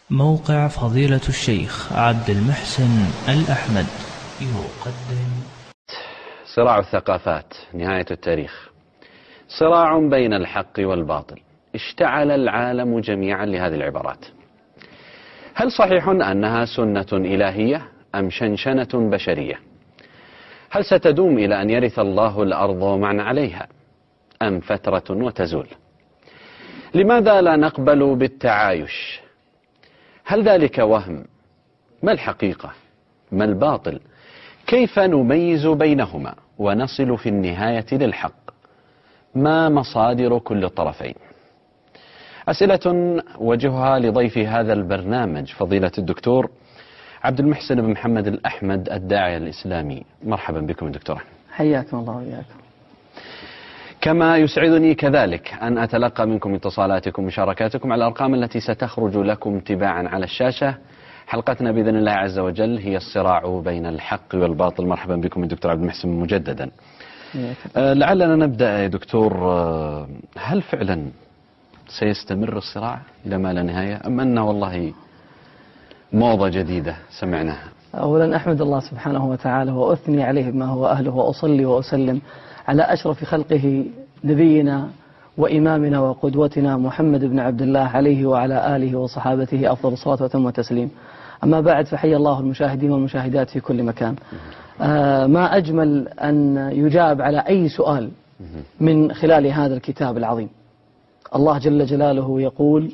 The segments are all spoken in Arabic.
موقع فضيلة الشيخ عبد المحسن الأحمد يقدم صراع الثقافات، نهاية التاريخ. صراع بين الحق والباطل. اشتعل العالم جميعا لهذه العبارات. هل صحيح أنها سنة إلهية أم شنشنة بشرية؟ هل ستدوم إلى أن يرث الله الأرض ومن عليها أم فترة وتزول؟ لماذا لا نقبل بالتعايش؟ هل ذلك وهم؟ ما الحقيقة؟ ما الباطل؟ كيف نميز بينهما ونصل في النهاية للحق؟ ما مصادر كل الطرفين؟ أسئلة وجهها لضيف هذا البرنامج فضيلة الدكتور عبد المحسن بن محمد الأحمد الداعية الإسلامي. مرحبا بكم دكتور. حياكم الله وإياكم. كما يسعدني كذلك أن أتلقى منكم اتصالاتكم ومشاركاتكم على الأرقام التي ستخرج لكم تباعا على الشاشة. حلقتنا بإذن الله عز وجل هي الصراع بين الحق والباطل. مرحبا بكم الدكتور عبد المحسن مجددا. لعلنا نبدأ يا دكتور، هل فعلا سيستمر الصراع إلى ما لا نهاية أم أنه والله موضة جديدة سمعناها؟ أولا أحمد الله سبحانه وتعالى وأثني عليه بما هو أهله، وأصلي وأسلم على أشرف خلقه نبينا وإمامنا وقدوتنا محمد بن عبد الله عليه وعلى آله وصحابته أفضل الصلاة وتم التسليم. أما بعد، فحي الله المشاهدين والمشاهدات في كل مكان. ما أجمل أن يجاب على أي سؤال من خلال هذا الكتاب العظيم. الله جل جلاله يقول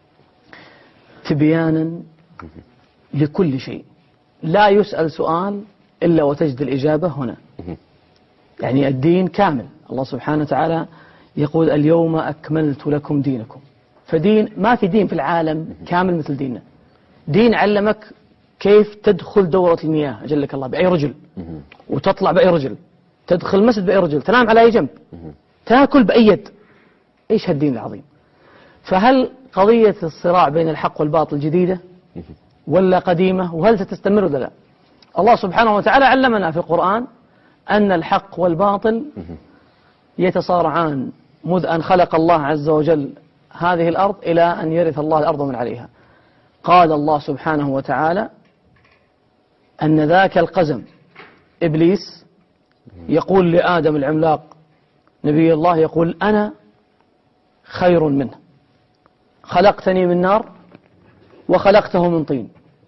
تبيانا لكل شيء، لا يسأل سؤال إلا وتجد الإجابة هنا. يعني الدين كامل. الله سبحانه وتعالى يقول اليوم أكملت لكم دينكم. فدين، ما في دين في العالم كامل مثل ديننا. دين علمك كيف تدخل دورة المياه أجلك الله بأي رجل، وتطلع بأي رجل، تدخل المسجد بأي رجل، تنام على أي جنب، تأكل بأي يد. إيش هالدين العظيم؟ فهل قضية الصراع بين الحق والباطل جديدة ولا قديمة؟ وهل ستستمر ولا لا؟ الله سبحانه وتعالى علمنا في القرآن أن الحق والباطل يتصارعان منذ أن خلق الله عز وجل هذه الأرض إلى أن يرث الله الأرض من عليها. قال الله سبحانه وتعالى أن ذاك القزم إبليس يقول لآدم العملاق نبي الله، يقول أنا خير منه، خلقتني من نار وخلقته من طين.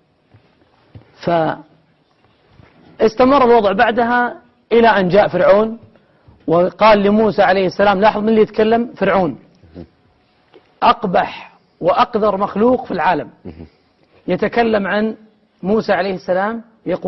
فاستمر الوضع بعدها إلى أن جاء فرعون وقال لموسى عليه السلام، لاحظ من اللي يتكلم، فرعون أقبح وأقذر مخلوق في العالم، يتكلم عن موسى عليه السلام،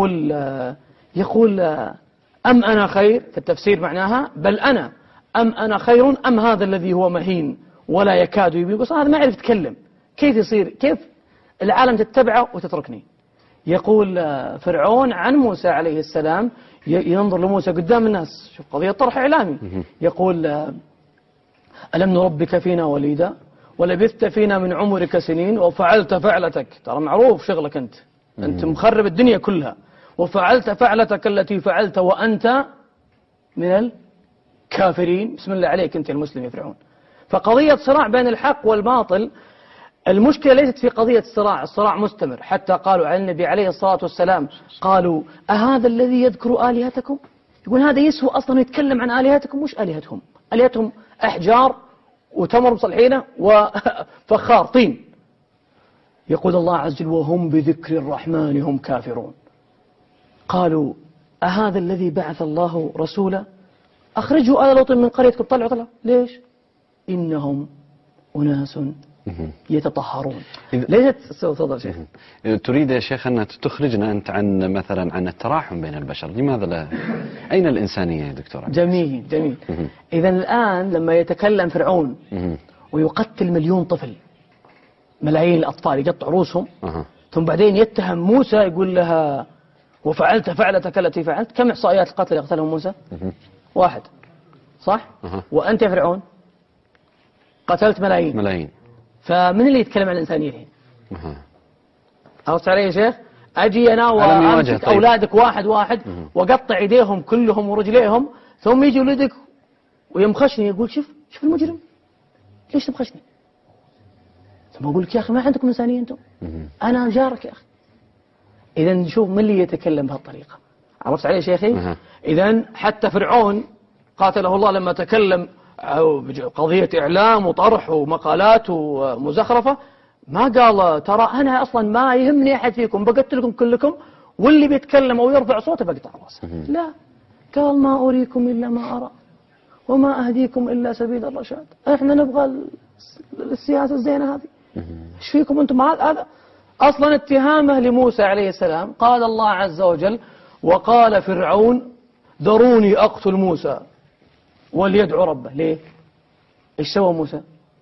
يقول أم أنا خير، في التفسير معناها بل أنا، أم أنا خير أم هذا الذي هو مهين ولا يكاد يبين. بس هذا ما يعرف يتكلم، كيف يصير، كيف العالم تتبعه وتتركني؟ يقول فرعون عن موسى عليه السلام، ينظر لموسى قدام الناس، شوف قضية طرح إعلامي، يقول ألم نربك فينا وليدا ولبثت فينا من عمرك سنين وفعلت فعلتك، ترى معروف شغلك أنت مخرب الدنيا كلها، وفعلت فعلتك التي فعلت وأنت من الكافرين. بسم الله عليك أنت المسلم يا فرعون. فقضية صراع بين الحق والباطل، المشكلة ليست في قضية الصراع مستمر، حتى قالوا عن النبي عليه الصلاة والسلام، قالوا أهذا الذي يذكر آلهتكم؟ يقول هذا يسوى أصلا يتكلم عن آلهتكم؟ مش آلهتهم، آلهتهم أحجار وتمر مصلحينه وفخار طين. يقول الله عز وجل وهم بذكر الرحمن هم كافرون. قالوا أهذا الذي بعث الله رسولا؟ أخرجوا آل لوط من قريتكم. طلعوا ليش؟ إنهم أناس يتطهرون. ليست تفضل شيخ. تريد يا شيخ أن تخرجنا أنت عن مثلا عن التراحم بين البشر، لماذا لا؟ أين الإنسانية يا دكتور؟ جميل. إذا الآن لما يتكلم فرعون ويقتل مليون طفل، ملايين الأطفال، يقطع رؤوسهم، ثم بعدين يتهم موسى، يقول لها وفعلت فعلتك التي فعلت. كم إحصائيات القتل يقتلهم موسى؟ 1 صح؟ وأنت يا فرعون قتلت ملايين. فمن اللي يتكلم عن الإنسانية الحين؟ عرفت علي يا شيخ؟ أجي أنا وأمسك أولادك واحد وقطع يديهم كلهم ورجليهم، ثم يجي ولدك ويمخشني، يقول شوف المجرم، ليش تمخشني؟ ثم أقول لك يا أخي ما عندكم إنسانية أنتم، أنا جارك يا أخي. إذا نشوف من اللي يتكلم بهالطريقة. عرفت علي شيخي؟ إذا حتى فرعون قاتله الله لما تكلم قضية إعلام وطرح ومقالات ومزخرفة، ما قال ترى أنا أصلا ما يهمني أحد فيكم، بقتلكم كلكم، واللي بيتكلم أو يرفع صوته بقطع راسه. لا، قال ما أريكم إلا ما أرى وما أهديكم إلا سبيل الرشاد. إحنا نبغى السياسة الزينة هذه، إيش فيكم أنتم؟ هذا أصلا اتهامه لموسى عليه السلام. قال الله عز وجل وقال فرعون ذروني أقتل موسى وليدعو ربه. ليه؟ إيش سوى موسى؟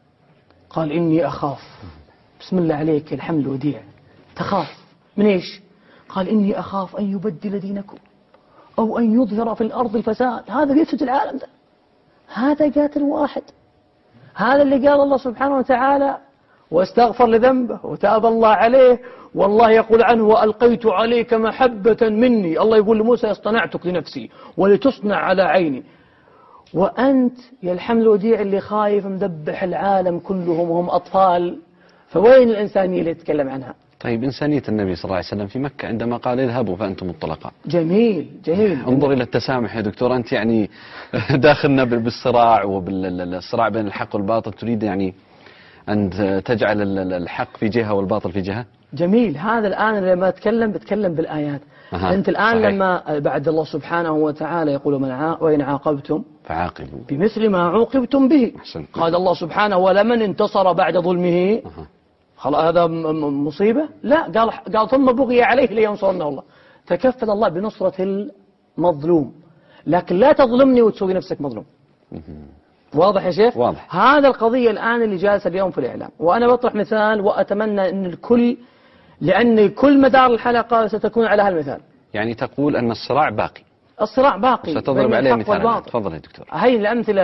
قال إني أخاف. بسم الله عليك الحمل وديع، تخاف من إيش؟ قال إني أخاف أن يبدل دينكم أو أن يظهر في الأرض الفساد. هذا بيفسد العالم ده، هذا قاتل واحد، هذا اللي قال الله سبحانه وتعالى واستغفر لذنبه وتاب الله عليه، والله يقول عنه وألقيت عليك محبة مني. الله يقول لموسى اصطنعتك لنفسي ولتصنع على عيني. وأنت يا الحمل الوديع اللي خايف مذبح العالم كلهم وهم أطفال، فوين الإنسانية اللي يتكلم عنها؟ طيب إنسانية النبي صلى الله عليه وسلم في مكة عندما قال اذهبوا فأنتم الطلقاء. جميل جميل. انظر إلى التسامح يا دكتور. أنت يعني داخلنا بالصراع وبالصراع بين الحق والباطل، تريد يعني أن تجعل الحق في جهة والباطل في جهة. جميل. هذا الآن لما بتكلم بالآيات. أنت الآن صحيح. لما بعد الله سبحانه وتعالى يقول وإن عاقبتم فعاقبوا بمثل ما عوقبتم به. قال الله سبحانه ولمن انتصر بعد ظلمه خلاص هذا مصيبة؟ لا، قال ثم بغي عليه لينصرنه الله. تكفل الله بنصرة المظلوم، لكن لا تظلمني وتسوي نفسك مظلوم. واضح يا شيخ؟ واضح. هذا القضية الآن اللي جالسة اليوم في الإعلام. وأنا بطرح مثال وأتمنى أن الكل، لأن كل مدار الحلقة ستكون على هالمثال. يعني تقول أن الصراع باقي. الصراع باقي. ستضرب عليه مثال. تفضل يا دكتور. هاي الأمثلة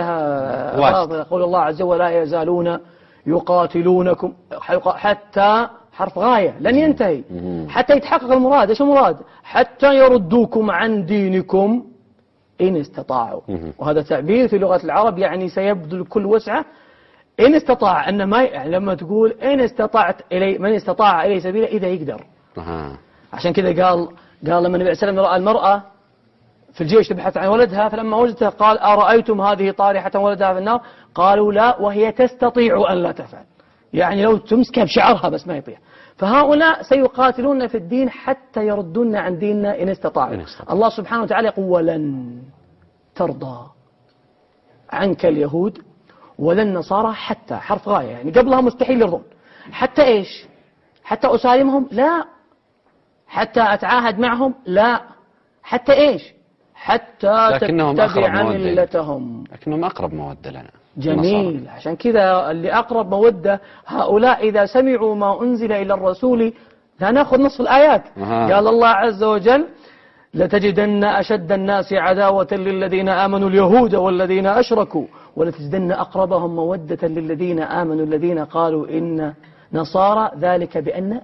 قول الله عز وجل لا يزالون يقاتلونكم حتى حرف غاية لن ينتهي حتى يتحقق المراد. إيش المراد؟ حتى يردوكم عن دينكم إن استطاعوا. وهذا تعبير في لغة العرب يعني سيبذل كل وسعه. إن استطاع أن ما لما تقول إن استطعت إلي من استطاع إليه سبيلا إذا يقدر. عشان كذا قال لما النبي عليه السلام رأى المرأة في الجيش تبحث عن ولدها، فلما وجدتها قال أرأيتم هذه طارحة ولدها في النار؟ قالوا لا وهي تستطيع أن لا تفعل. يعني لو تمسكها بشعرها بس ما يطيع. فهؤلاء سيقاتلون في الدين حتى يردون عن ديننا إن استطاعوا. الله سبحانه وتعالى يقول ولن ترضى عنك اليهود ولا النصارى حتى حرف غاية، يعني قبلها مستحيل يرضون. حتى إيش؟ حتى أسالمهم؟ لا. حتى أتعاهد معهم؟ لا. حتى إيش؟ حتى تتبع ملتهم. لكنهم أقرب مودة لنا. جميل. عشان كذا اللي أقرب مودة هؤلاء إذا سمعوا ما أنزل إلى الرسول لا نأخذ نصف الآيات. قال الله عز وجل لتجدن أشد الناس عداوة للذين آمنوا اليهود والذين أشركوا ولتجدن أقربهم مودة للذين آمنوا الذين قالوا إن نصارى ذلك بأن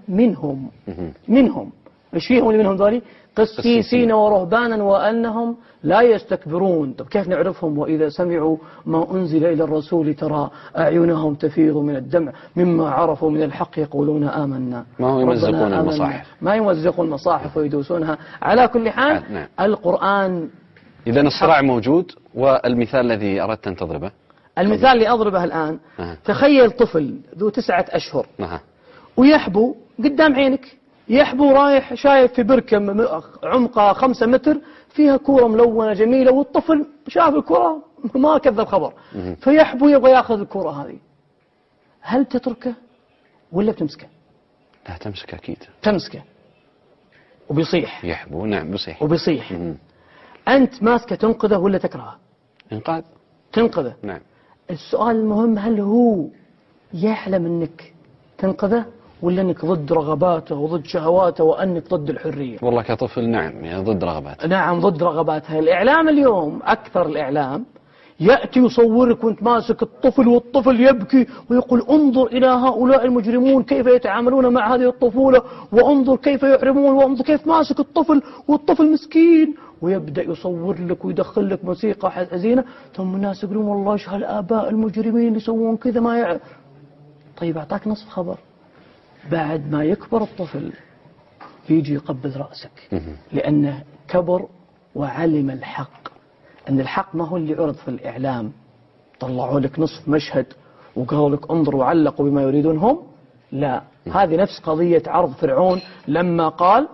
منهم إيش فيهم اللي منهم ذولي؟ قسيسين ورهبانا وأنهم لا يستكبرون. طب كيف نعرفهم؟ وإذا سمعوا ما أنزل إلى الرسول ترى أعينهم تفيض من الدمع مما عرفوا من الحق يقولون آمنا. ما هو يمزقون المصاحف، ما يمزقون المصاحف ويدوسونها. على كل حال القرآن. إذن الصراع موجود. والمثال الذي أردت أن تضربه؟ المثال اللي أضربه الآن تخيل طفل ذو 9 أشهر ويحبو قدام عينك، يحبو رايح شايف في بركة عمقها 5 متر فيها كورة ملونة جميلة، والطفل شاف الكورة ما كذب خبر، فيحبو يبغى ياخذ الكورة هذه. هل تتركه ولا بتمسكه؟ لا تمسكه أكيد. تمسكه وبيصيح. يحبو نعم بيصيح وبيصيح. أنت ماسكه تنقذه ولا تكرهه؟ إنقاذ. تنقذه نعم. السؤال المهم هل هو يحلم أنك تنقذه ولا أنك ضد رغباته وضد شهواته وأنك ضد الحرية؟ والله كطفل نعم يعني ضد رغباته. نعم ضد رغباته. الإعلام اليوم أكثر الإعلام يأتي يصورك وانت ماسك الطفل والطفل يبكي ويقول انظر إلى هؤلاء المجرمون كيف يتعاملون مع هذه الطفولة، وانظر كيف يحرمون، وانظر كيف ماسك الطفل والطفل مسكين، ويبدأ يصور لك ويدخل لك موسيقى حزينة، ثم الناس يقولون والله ايش هالآباء المجرمين يسوون كذا ما يعرف. طيب أعطاك نصف خبر. بعد ما يكبر الطفل يجي يقبل رأسك، لأنه كبر وعلم الحق، أن الحق ما هو اللي عرض في الإعلام، طلعوا لك نصف مشهد وقالوا لك انظروا وعلقوا بما يريدون هم. لا، هذه نفس قضية عرض فرعون لما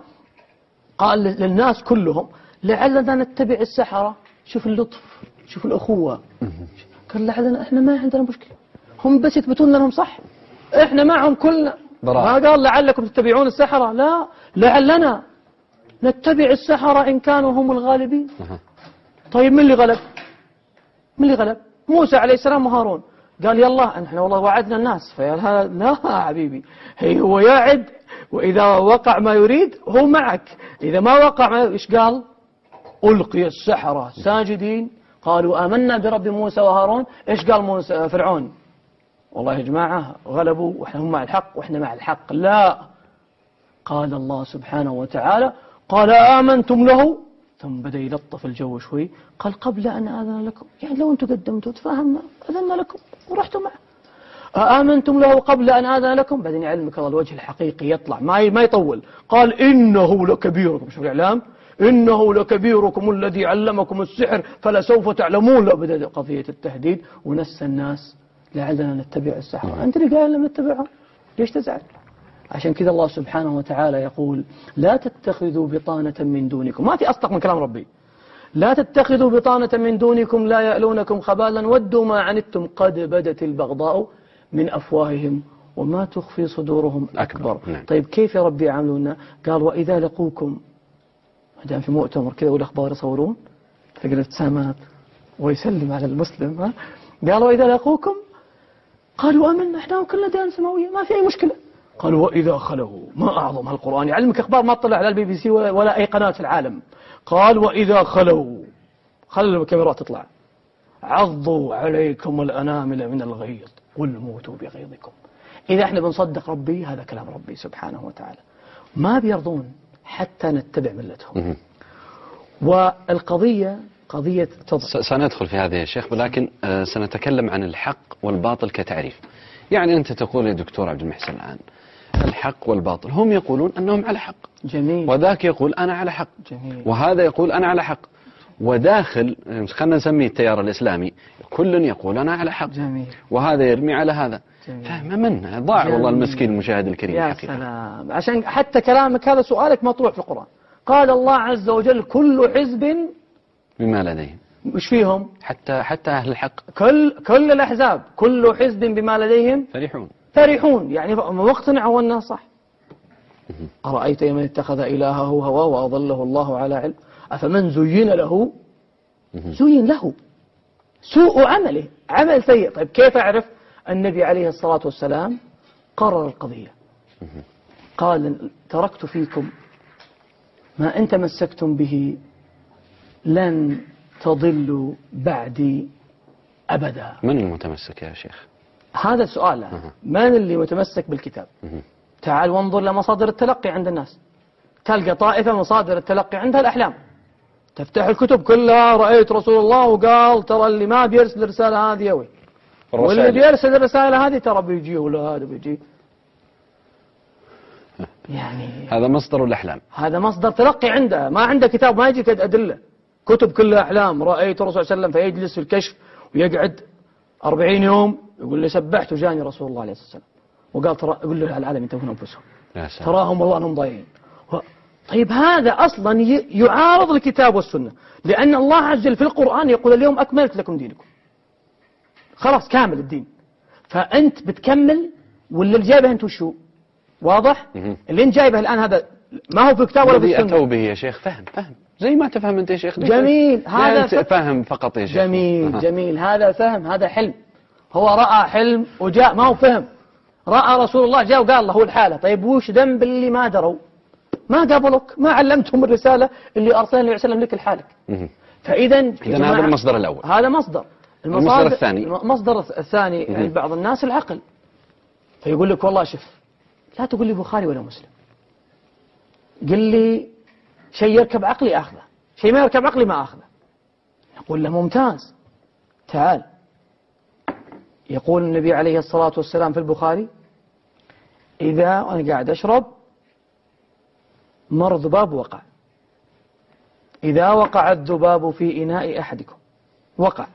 قال للناس كلهم لعلنا نتبع السحرة. شوف اللطف، شوف الأخوة. قال لعلنا، احنا ما عندنا مشكلة، هم بس يثبتون لهم صح، احنا معهم كلنا. ما قال لعلكم تتبعون السحرة، لا، لعلنا نتبع السحرة إن كانوا هم الغالبين. طيب من اللي غلب؟ من اللي غلب؟ موسى عليه السلام وهارون. قال يلا احنا والله وعدنا الناس. لا حبيبي، هو يعد، وإذا وقع ما يريد هو معك، إذا ما وقع ما إيش قال؟ ألقي السحرة ساجدين قالوا آمنا برب موسى وهارون. إيش قال موسى فرعون؟ والله يا جماعة غلبوا وإحنا هم مع الحق وإحنا مع الحق. لا، قال الله سبحانه وتعالى قال آمنتم له، ثم بدأ يلطف الجو شوي، قال قبل أن آذن لكم، يعني لو أنتم قدمتوا تفاهمنا أذن لكم ورحتوا معه. آمنتم له قبل أن آذن لكم، بعدين يعلمك الله الوجه الحقيقي يطلع ما يطول. قال إنه لكبيركم، شوف الإعلام، إنه لكبيركم الذي علمكم السحر فلسوف تعلمون. لا، بدأ قضية التهديد ونسى الناس لعلنا نتبع السحرة. أنت اللي قال لم نتبعهم، ليش تزعل؟ عشان كذا الله سبحانه وتعالى يقول لا تتخذوا بطانة من دونكم. ما في أصدق من كلام ربي. لا تتخذوا بطانة من دونكم لا يألونكم خبالا ودوا ما عنتم قد بدت البغضاء من أفواههم وما تخفي صدورهم أكبر. طيب كيف يا ربي يعاملونا؟ قال وإذا لقوكم، ما في مؤتمر كذا والأخبار يصورون تلقى الابتسامات ويسلم على المسلم، قال وإذا لقوكم قالوا آمنا، احنا كلنا ديانة سماوية ما في أي مشكلة. قالوا وإذا خلوا، ما أعظم هالقرآن، يعلمك أخبار ما تطلع على البي بي سي ولا أي قناة في العالم. قال وإذا خلوا، خلوا الكاميرات تطلع، عضوا عليكم الأنامل من الغيظ قل موتوا بغيظكم. إذا احنا بنصدق ربي هذا كلام ربي سبحانه وتعالى، ما بيرضون حتى نتبع ملتهم. والقضية قضية سندخل في هذه يا شيخ، ولكن سنتكلم عن الحق والباطل كتعريف. يعني أنت تقول يا دكتور عبد المحسن الآن الحق والباطل، هم يقولون أنهم على حق، جميل، وذاك يقول أنا على حق، جميل، وهذا يقول أنا على حق، وداخل خلنا نسميه التيار الإسلامي كل يقول أنا على حق، جميل، وهذا يرمي على هذا. فهم منه ضاع والله المسكين المشاهد الكريم. يا سلام، عشان حتى كلامك هذا سؤالك مطروح في القرآن. قال الله عز وجل كل حزب بما لديهم. وش فيهم؟ حتى أهل الحق، كل الأحزاب كل حزب بما لديهم فرحون، يعني مقتنع الناس صح. أرأيت من اتخذ إلهه هواه وأضله الله على علم أفمن زين له سوء عمله، عمل سيء. طيب كيف أعرف؟ النبي عليه الصلاة والسلام قرر القضية، قال تركت فيكم ما أن تمسكتم به لن تضلوا بعدي أبدا. من المتمسك يا شيخ؟ هذا السؤال، من اللي متمسك بالكتاب؟ تعال وانظر لمصادر التلقي عند الناس، تلقى طائفة مصادر التلقي عندها الأحلام، تفتح الكتب كلها رأيت رسول الله وقال ترى اللي ما بيرسل الرسالة هذه يوي، واللي بيرسل الرسالة هذه ترى بيجي ولا هذا بيجي. يعني هذا مصدر الأحلام، هذا مصدر تلقي عنده، ما عنده كتاب، ما يجيك أدلة، كتب كلها أحلام. رأيت الرسول صلى الله عليه وسلم فيجلس في الكشف ويقعد 40 يوم يقول لي سبحت وجاني رسول الله عليه الصلاة والسلام وقال ترى، يقول له العالم ينتهون أنفسهم تراهم والله أنهم ضايعين. طيب هذا أصلا يعارض الكتاب والسنة، لأن الله عز وجل في القرآن يقول اليوم أكملت لكم دينكم، خلاص كامل الدين. فأنت بتكمل واللي جايبه أنت وشو واضح؟ اللي انت جايبه الآن هذا ما هو في الكتاب ولا في السنة. أتوا به يا شيخ فهم زي ما تفهم أنت يا شيخ. جميل، هذا فهم فقط يا شيخ. جميل هذا فهم، هذا حلم. هو رأى حلم وجاء، ما هو فهم. رأى رسول الله جاء وقال له هو الحالة. طيب وش ذنب اللي ما دروا ما قبلك ما علمتهم الرسالة اللي أرسلنا النبي صلى الله عليه وسلم لك الحالك. إذا هذا المصدر الأول. هذا مصدر. المصدر الثاني، المصدر الثاني عند بعض الناس العقل، فيقول لك والله شوف لا تقول لي بخاري ولا مسلم، قل لي شيء يركب عقلي أخذه، شيء ما يركب عقلي ما أخذه. يقول له ممتاز، تعال يقول النبي عليه الصلاة والسلام في البخاري: إذا أنا قاعد أشرب مر ذباب وقع، إذا وقع الذباب في إناء أحدكم وقع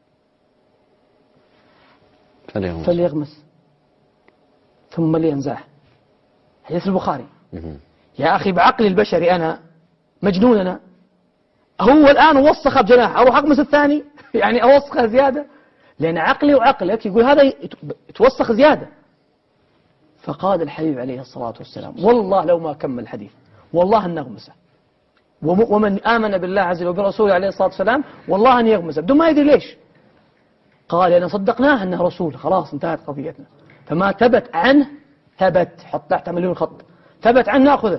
فليغمس ثم لينزعه. حديث البخاري. يا أخي بعقلي البشري أنا مجنون، أنا هو الآن وسخ بجناح أروح أغمس الثاني يعني أوسخه زيادة، لأن عقلي وعقلك يقول هذا يتوسخ زيادة. فقال الحبيب عليه الصلاة والسلام: والله لو ما كمل الحديث والله أن نغمسه، ومن آمن بالله عز وجل وبرسوله عليه الصلاة والسلام والله أن يغمسه بدون ما يدري ليش. قال: أنا صدقناه أنه رسول، خلاص انتهت قضيتنا. فما ثبت عنه ثبت، حط تحت مليون خط، ثبت عنه نأخذه.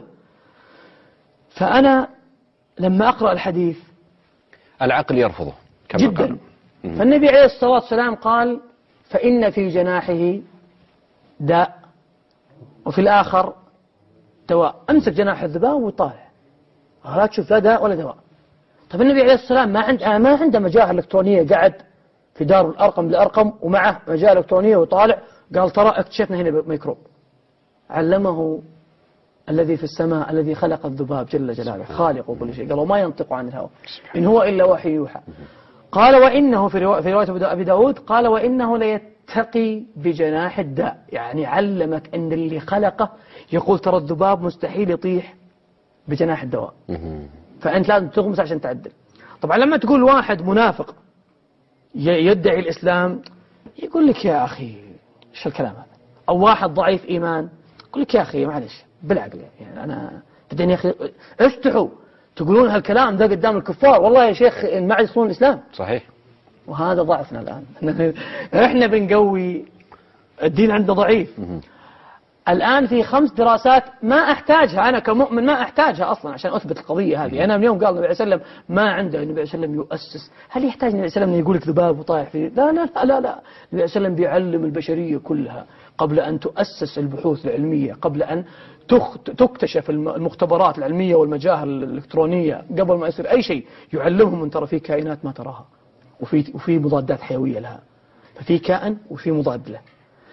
فأنا لما أقرأ الحديث العقل يرفضه كما جدا قالوا. فالنبي عليه الصلاة والسلام قال: فإن في جناحه داء وفي الآخر دواء. أمسك جناح الذباب وطالع، لا تشوف لا داء ولا دواء. طيب النبي عليه الصلاة والسلام ما عنده مجاهر إلكترونية، قعد في دار الأرقم بالأرقم ومعه مجاهر إلكترونية وطالع قال: ترى اكتشفنا هنا ميكروب. علمه الذي في السماء الذي خلق الذباب جل جلاله، خالق كل شيء. قالوا: ما ينطق عن الهوى إن هو إلا وحي يوحى. قال: وإنه في رواية أبي داود قال: وإنه ليتقي بجناح الداء. يعني علمك أن اللي خلقه يقول ترى الذباب مستحيل يطيح بجناح الدواء، فأنت لازم تغمس عشان تعدل. طبعا لما تقول واحد منافق يدعي الإسلام يقول لك: يا أخي إيش الكلام هذا؟ أو واحد ضعيف إيمان يقول لك: يا أخي معلش بالعقل، يعني أنا بدني يا أخي استحوا تقولون هالكلام ده قدام الكفار، والله يا شيخ ما عاد يصلون الإسلام. صحيح. وهذا ضعفنا الآن إحنا بنقوي الدين عنده ضعيف. الآن في 5 دراسات ما أحتاجها أنا كمؤمن، ما أحتاجها أصلا عشان أثبت القضية هذه. أنا من يوم قال النبي عليه وسلم ما عنده النبي عليه وسلم يؤسس، هل يحتاج النبي عليه وسلم يقول لك ذباب وطايح فيه؟ لا لا لا لا لا. النبي عليه وسلم بيعلم البشرية كلها قبل أن تؤسس البحوث العلمية، قبل أن تكتشف المختبرات العلمية والمجاهر الإلكترونية، قبل ما يصير أي شيء يعلمهم أن ترى في كائنات ما تراها وفي مضادات حيوية لها، ففي كائن وفي مضاد له.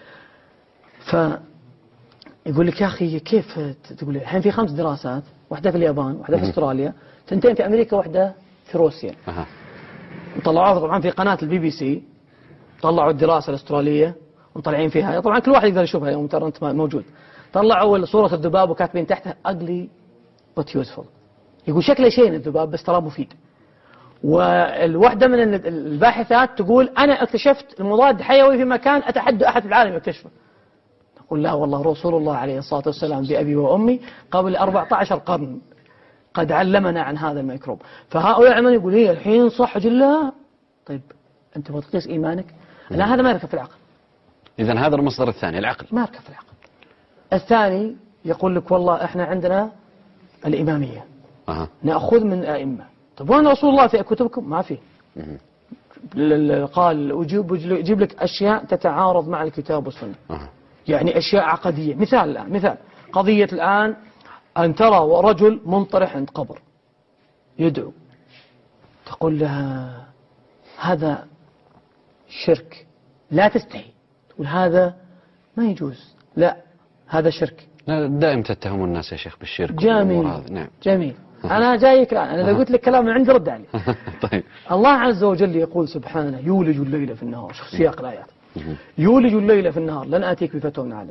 يقول لك: يا أخي كيف تقول؟ الحين في 5 دراسات، واحدة في اليابان، واحدة في أستراليا، 2 في أمريكا، واحدة في روسيا. طلعوها طبعا في قناة BBC، طلعوا الدراسة الأسترالية ومطلعين فيها، طبعا كل واحد يقدر يشوفها يوم الانترنت موجود. طلعوا صورة الذباب وكاتبين تحتها ugly but useful، يقول شكله شين الذباب بس ترى مفيد. والواحدة من الباحثات تقول: أنا اكتشفت المضاد حيوي في مكان أتحدى أحد في العالم يكتشفه. نقول: لا والله رسول الله عليه الصلاة والسلام بأبي وأمي قبل 14 قرن قد علمنا عن هذا الميكروب. فهؤلاء العلماء يقول: هي الحين صح جل. طيب أنت بتقيس إيمانك؟ لا، هذا ما يركب في العقل. إذن هذا المصدر الثاني العقل، ما يركب في العقل. الثاني يقول لك: والله إحنا عندنا الإمامية، نأخذ من الأئمة. طيب وين رسول الله في كتبكم؟ ما في. قال: أجيب لك أشياء تتعارض مع الكتاب والسنة. يعني أشياء عقدية. مثال الآن، مثال قضية الآن أن ترى رجل منطرح عند قبر يدعو، تقول لها: هذا شرك، لا تستحي تقول هذا ما يجوز، لا هذا شرك. دائما تتهم الناس يا شيخ بالشرك. جميل. نعم. جميل. أنا جايك الآن، أنا إذا قلت لك كلام من عندي رد عليه. طيب. الله عز وجل يقول سبحانه: يولج الليل في النهار. شوف سياق الآيات: يولج الليل في النهار، لن آتيك بفتوى من عالم.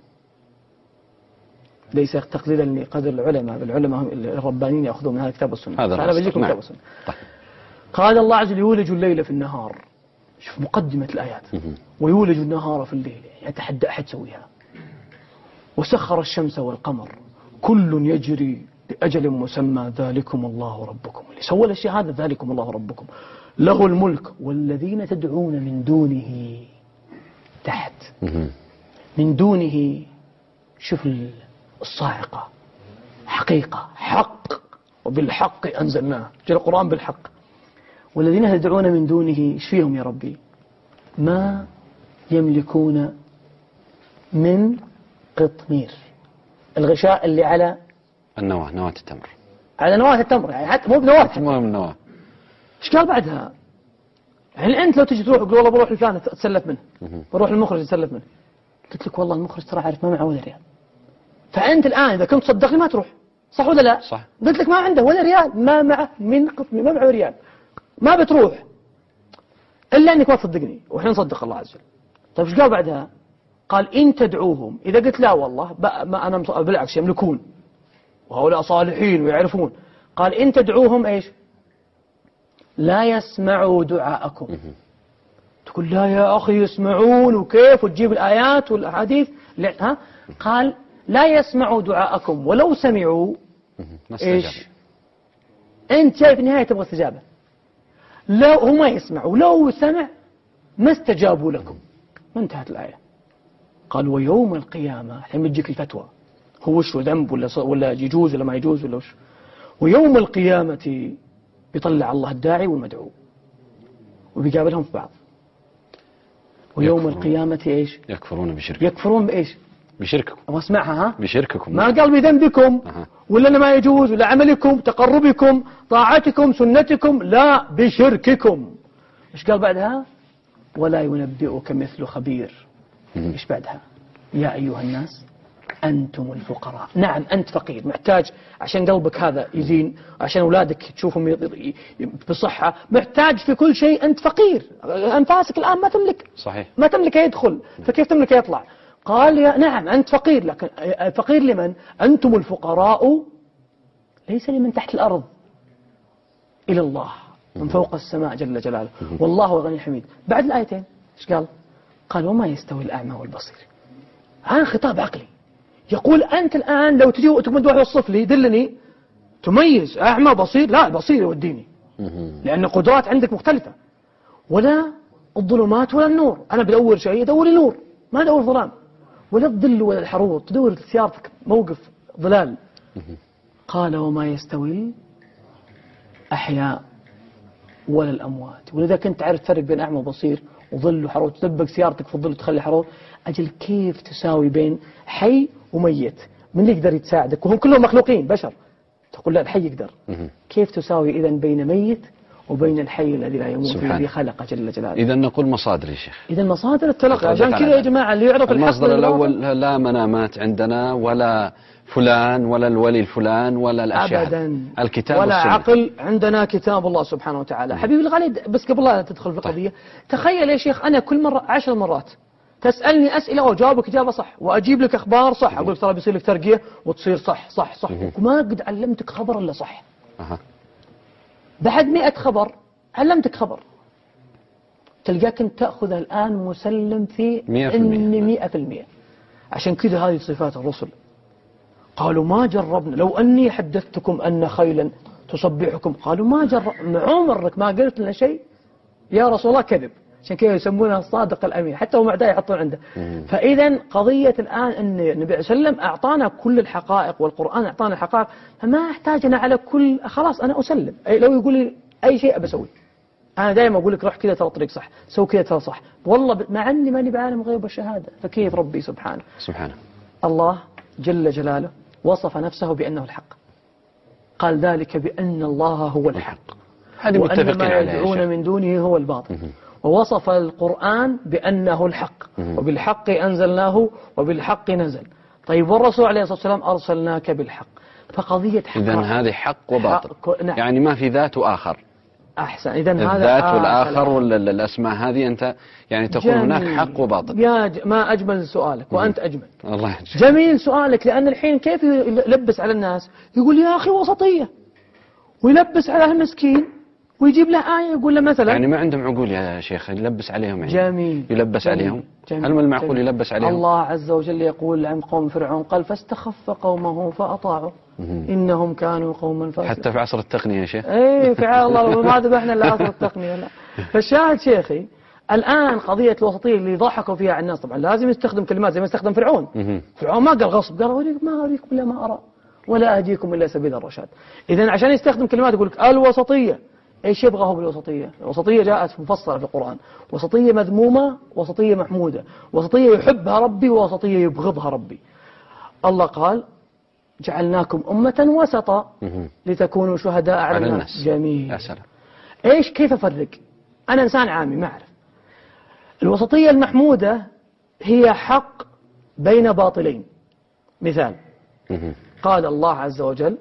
ليس تقليلا لقدر العلماء، بالعلماء الربانيين يأخذون من هذا الكتاب والسنة. فأنا بجيكم كتاب والسنة. قال الله عز وجل: يولج الليل في النهار. شوف مقدمة الآيات: ويولج النهار في الليل، يتحدى أحد سويها. وسخر الشمس والقمر كل يجري لأجل مسمى، ذلكم الله ربكم. اللي سوى الأشياء هذا ذلكم الله ربكم، له الملك والذين تدعون من دونه. تحت من دونه، شوف الصاعقة، حقيقة، حق، وبالحق أنزلناه، جاء القرآن بالحق. والذين تدعون من دونه ايش فيهم يا ربي؟ ما يملكون من قطمير، الغشاء اللي على النواة، نواة التمر، على نواة التمر، يعني حتى مو بنواة، مو من نواة. ايش قال بعدها؟ يعني أنت لو تجي تروح تقول والله بروح لفلان أتسلف منه، بروح للمخرج أتسلف منه، قلت لك والله المخرج ترى عارف ما معه ولا ريال. فأنت الآن إذا كنت تصدقني ما تروح، صح ولا لا؟ صح. قلت لك ما عنده ولا ريال، ما معه من قسمي ما معه ريال، ما بتروح إلا أنك ما تصدقني وإحنا نصدق الله عز وجل. طيب إيش قال بعدها؟ قال إن تدعوهم، إذا قلت لا والله ما أنا بالعكس يملكون وهؤلاء صالحين ويعرفون، قال إن تدعوهم إيش؟ لا يسمعوا دعاءكم. تقول لا يا أخي يسمعون وكيف، وتجيب الآيات والأحاديث. ها؟ قال لا يسمعوا دعاءكم ولو سمعوا إيش؟ أنت شايف النهاية تبغى استجابة، لو هو ما يسمع ولو سمع ما استجابوا لكم، ما انتهت الآية. قال ويوم القيامة، الحين بتجيك الفتوى هو وش ذنب ولا يجوز ولا ما يجوز ولا وش. ويوم القيامة بيطلع الله الداعي والمدعو وبيقابلهم في بعض. ويوم القيامة إيش؟ يكفرون بشرككم. يكفرون بإيش؟ بشرككم. أبغى أسمعها. ها؟ بشرككم. ما قال بذنبكم ولا ما يجوز ولا عملكم تقربكم طاعتكم سنتكم، لا بشرككم. إيش قال بعدها؟ ولا ينبئك مثل خبير. إيش بعدها؟ يا أيها الناس أنتم الفقراء. نعم أنت فقير محتاج عشان قلبك هذا يزين، عشان أولادك تشوفهم بصحة، محتاج في كل شيء. أنت فقير، أنفاسك الآن ما تملك. صحيح. ما تملك يدخل، فكيف تملك يطلع؟ قال يا نعم أنت فقير، لكن فقير لمن؟ أنتم الفقراء ليس لمن تحت الأرض، إلى الله من فوق السماء جل جلاله، والله هو الغني الحميد. بعد الآيتين إيش قال؟ قال وما يستوي الأعمى والبصير. الآن خطاب عقلي يقول أنت الآن لو تجي وتمد واحد يوصف لي دلني تميز أعمى بصير، لا البصير يوديني، لأن قدرات عندك مختلفة. ولا الظلمات ولا النور، أنا بدور شيء أدور نور ما أدور ظلام، ولا الظل ولا الحرور تدور سيارتك موقف ظلال. قال وما يستوي الأحياء ولا الأموات. ولذا كنت تعرف تفرق بين أعمى وبصير وظل وحرور، تدبق سيارتك في الظل وتخلي حرور. أجل كيف تساوي بين حي وميت؟ من يقدر يتساعدك وهم كلهم مخلوقين بشر؟ تقول لا الحي يقدر. كيف تساوي إذن بين ميت وبين الحي الذي لا يموت الذي خلق جل جلاله؟ إذا نقول مصادر يا شيخ. إذا مصادر التلقي. عشان كذا يا جماعة اللي يعرف المصدر الأول لا منامات عندنا ولا فلان ولا الولي الفلان ولا الأشياء أبدا، الكتاب ولا والسنة. عقل. عندنا كتاب الله سبحانه وتعالى. حبيبي الغالي بس قبل لا تدخل في القضية، تخيل يا شيخ أنا كل مرة 10 مرات تسألني أسئلة وجاوبك إجابة صح، وأجيب لك أخبار صح، أقول لك ترى بيصير لك ترقية وتصير صح صح صح، وما قد علمتك خبر إلا صح. بعد 100 خبر علمتك خبر، تلقاك أنت تأخذ الآن مسلم في 100%. عشان كذا هذه صفات الرسل. قالوا ما جربنا، لو أني حدثتكم أن خيلا تصبحكم، قالوا ما جربنا، عمرك ما قلت لنا شيء يا رسول الله كذب. عشان كذا يسمونها الصادق الأمين، حتى هم أعداء يحطون عنده. فإذا قضية الآن أن النبي صلى الله عليه وسلم أعطانا كل الحقائق، والقرآن أعطانا الحقائق، فما أحتاجنا على كل، خلاص أنا أسلم. لو يقول لي أي شيء أبسوي. أنا دائما أقول لك روح كذا ترى الطريق صح، سوي كذا ترى صح، والله مع أني ماني بعالم الغيب والشهادة، فكيف ربي سبحانه. الله جل جلاله وصف نفسه بأنه الحق، قال ذلك بأن الله هو الحق وأن ما يدعون من دونه هو الباطل. ووصف القرآن بأنه الحق، وبالحق أنزلناه وبالحق نزل. طيب والرسول عليه الصلاة والسلام أرسلناك بالحق. فقضية حق، إذن هذه حق وباطل. نعم. يعني ما في ذات وآخر. أحسن. إذن هذا الذات والآخر والأسماء هذه أنت يعني تقول هناك حق وباطل. ما أجمل سؤالك وأنت أجمل. الله يجزاك. جميل سؤالك، لأن الحين كيف يلبس على الناس، يقول يا أخي وسطية، ويلبس على المسكين ويجيب له آية يقول له مثلا، يعني ما عندهم عقول يا شيخ يلبس عليهم يعني. جميل. يلبس جميل. عليهم. جميل. هل من المعقول يلبس عليهم؟ الله عز وجل يقول عن قوم فرعون قال فاستخف قومه فأطاعوا إنهم كانوا قوما فاسقين. حتى في عصر التقنية يا شيخ. إيه فعلا الله ما ذبحنا إلا عصر التقنية. لا. فالشاهد شيخي الآن قضية الوسطية اللي ضحكوا فيها على الناس، طبعا لازم يستخدم كلمات زي ما استخدم فرعون. فرعون ما قال غصب، قال ما أريكم إلا ما أرى ولا أهديكم إلا سبيل الرشاد. إذن عشان يستخدم كلمات يقول لك الوسطية، إيش يبغى هو بالوسطية؟ الوسطية جاءت مفصلة في القرآن، وسطية مذمومة، وسطية محمودة، وسطية يحبها ربي، وسطية يبغضها ربي. الله قال جعلناكم أمة وسطا لتكونوا شهداء على الناس. جميل. يا سلام. إيش كيف أفرق؟ أنا إنسان عامي ما أعرف. الوسطية المحمودة هي حق بين باطلين. مثال، قال الله عز وجل: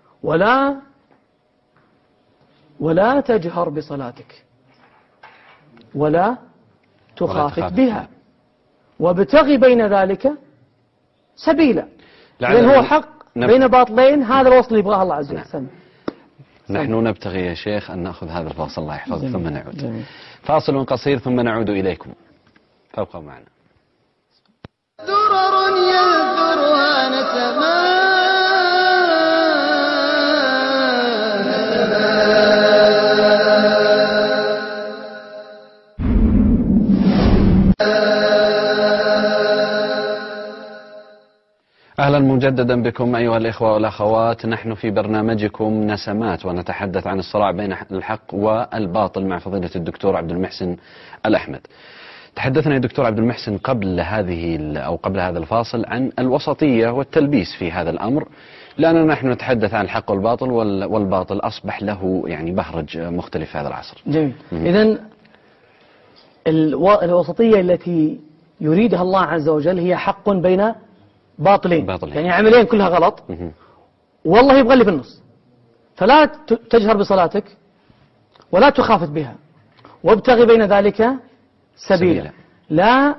ولا تجهر بصلاتك ولا تخافت بها وابتغ بين ذلك سبيلا. لأن هو حق بين باطلين، هذا الوصل اللي يبغاه الله عز وجل. نحن نبتغي يا شيخ أن نأخذ هذا الفاصل، الله يحفظك، ثم نعود. فاصل قصير ثم نعود إليكم، فابقوا معنا. درر يذرها نسما أهلا مجددا بكم أيها الإخوة والأخوات. نحن في برنامجكم نسمات، ونتحدث عن الصراع بين الحق والباطل مع فضيلة الدكتور عبد المحسن الأحمد. تحدثنا يا دكتور عبد المحسن قبل هذا الفاصل عن الوسطية والتلبيس في هذا الأمر، لأننا نحن نتحدث عن الحق والباطل، والباطل أصبح له يعني بهرج مختلف في هذا العصر. جميل. إذن الوسطية التي يريدها الله عز وجل هي حق بين باطلين. يعني عملين كلها غلط، والله يبغى اللي في النص. فلا تجهر بصلاتك ولا تخافت بها وابتغي بين ذلك سبيلا. لا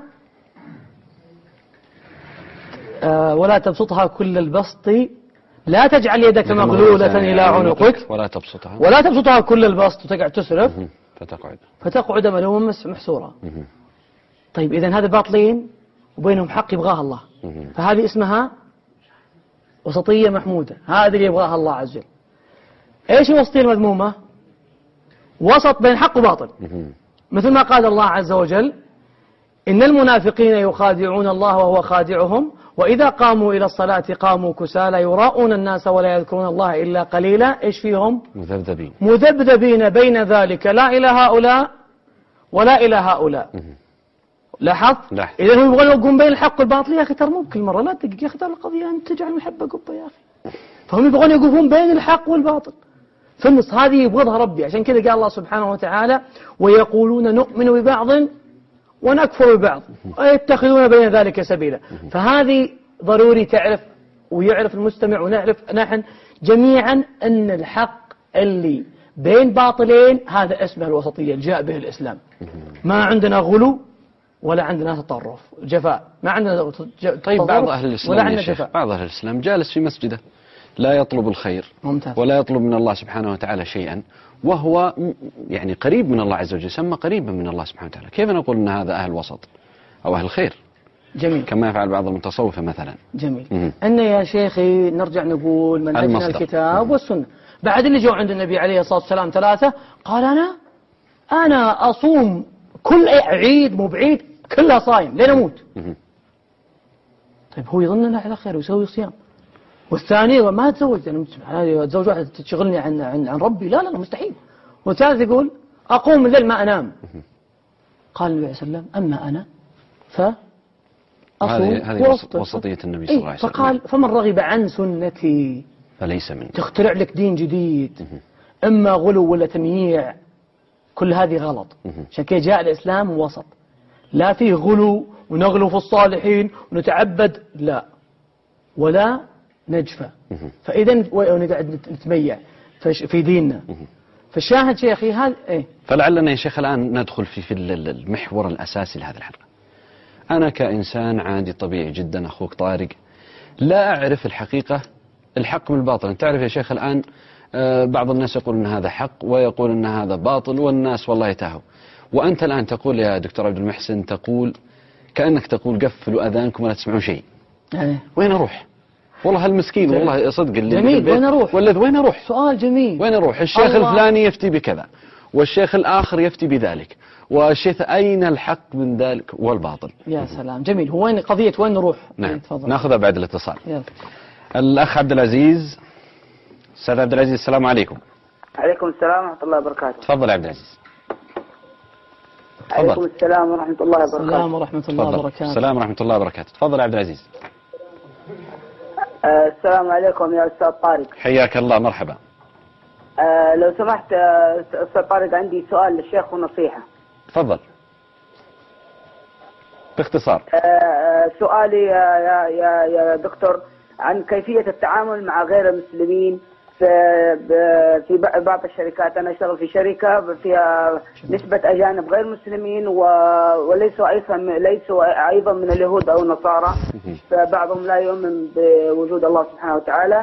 ولا تبسطها كل البسط، لا تجعل يدك مغلولة إلى عنقك ولا تبسطها كل البسط وتقعد تسرف فتقعد ملوما محسورا. طيب إذن هذا باطلين وبينهم حق يبغاها الله، فهذه اسمها وسطية محمودة، هذه اللي يبغاها الله عز وجل. ايش الوسطية المذمومة؟ وسط بين حق وباطل، مثل ما قال الله عز وجل: إن المنافقين يخادعون الله وهو خادعهم وإذا قاموا إلى الصلاة قاموا كسالى يراءون الناس ولا يذكرون الله إلا قليلا. ايش فيهم؟ مذبذبين بين ذلك، لا إلى هؤلاء ولا إلى هؤلاء. لاحظ؟ إذا هم يبغون يوقفون بين الحق والباطل. يا أخي ترى مو كل مرة، لا تدقق يا أخي، ترى القضية أنت تجعل المحبة قبة يا أخي. فهم يبغون يوقفون بين الحق والباطل في النص، هذه يبغضها ربي. عشان كذا قال الله سبحانه وتعالى: ويقولون نؤمن ببعض ونكفر ببعض ويتخذون بين ذلك سبيلا. فهذه ضروري تعرف ويعرف المستمع ونعرف نحن جميعا أن الحق اللي بين باطلين هذا اسمه الوسطية، جاء به الإسلام. ما عندنا غلو ولا عندنا تطرف جفاء، ما عندنا. طيب بعض أهل الإسلام يا شيخ، بعض أهل الإسلام جالس في مسجده لا يطلب الخير ولا يطلب من الله سبحانه وتعالى شيئا، وهو يعني قريب من الله عز وجل، يسمى قريبا من الله سبحانه وتعالى. كيف نقول أن هذا أهل وسط أو أهل خير؟ جميل. كما يفعل بعض المتصوفة مثلا. جميل. أن يا شيخي نرجع نقول منهجنا الكتاب والسنة. بعد اللي جو عند النبي عليه الصلاة والسلام 3 قال: أنا أصوم كل عيد مو بعيد كلها صايم لين أموت. طيب هو يظن أنه على خير ويسوي صيام. والثاني ما تزوج، أنا أتزوج واحدة تشغلني عن ربي، لا مستحيل. والثالث يقول: أقوم الليل ما أنام. قال النبي عليه الصلاة والسلام: أما أنا هذه وسطية النبي صلى الله عليه وسلم. فقال: فمن رغب عن سنتي فليس مني. تخترع لك دين جديد، إما غلو ولا تمييع، كل هذه غلط. عشان كذا جاء الإسلام وسط، لا فيه غلو ونغلو في الصالحين ونتعبد، لا، ولا نجفى. فإذا نقعد نتميع في ديننا. فالشاهد شيخي هذا فلعلنا يا شيخ الآن ندخل في المحور الأساسي لهذه الحلقة. أنا كإنسان عادي طبيعي جدا أخوك طارق لا أعرف الحقيقة الحق من الباطل. تعرف يا شيخ الآن بعض الناس يقول أن هذا حق ويقول أن هذا باطل، والناس والله يتاهوا. وأنت الآن تقول يا دكتور عبد المحسن، تقول كأنك تقول قفلوا أذانكم ولا تسمعون شيء. وين أروح؟ والله هالمسكين والله صدق اللي جميل. وين أروح؟ وين أروح؟ سؤال جميل. وين أروح؟ الشيخ الفلاني يفتي بكذا والشيخ الآخر يفتي بذلك، والشيخ أين الحق من ذلك والباطل؟ يا سلام جميل. هو وين قضية وين نروح؟ نعم ناخذها بعد الاتصال. يلا. الأخ عبد العزيز. أستاذ عبد العزيز السلام عليكم. عليكم السلام ورحمة الله وبركاته. تفضل يا عبد العزيز. عليكم السلام ورحمة الله وبركاته. السلام ورحمة الله وبركاته. السلام ورحمة الله وبركاته. تفضل يا عبد العزيز. السلام عليكم يا أستاذ طارق. حياك الله، مرحبا. لو سمحت أستاذ طارق، عندي سؤال للشيخ ونصيحة. تفضل باختصار. سؤالي يا دكتور عن كيفية التعامل مع غير المسلمين في بعض الشركات. أنا أشتغل في شركة فيها نسبة أجانب غير مسلمين وليسوا أيضا من اليهود أو النصارى، فبعضهم لا يؤمن بوجود الله سبحانه وتعالى.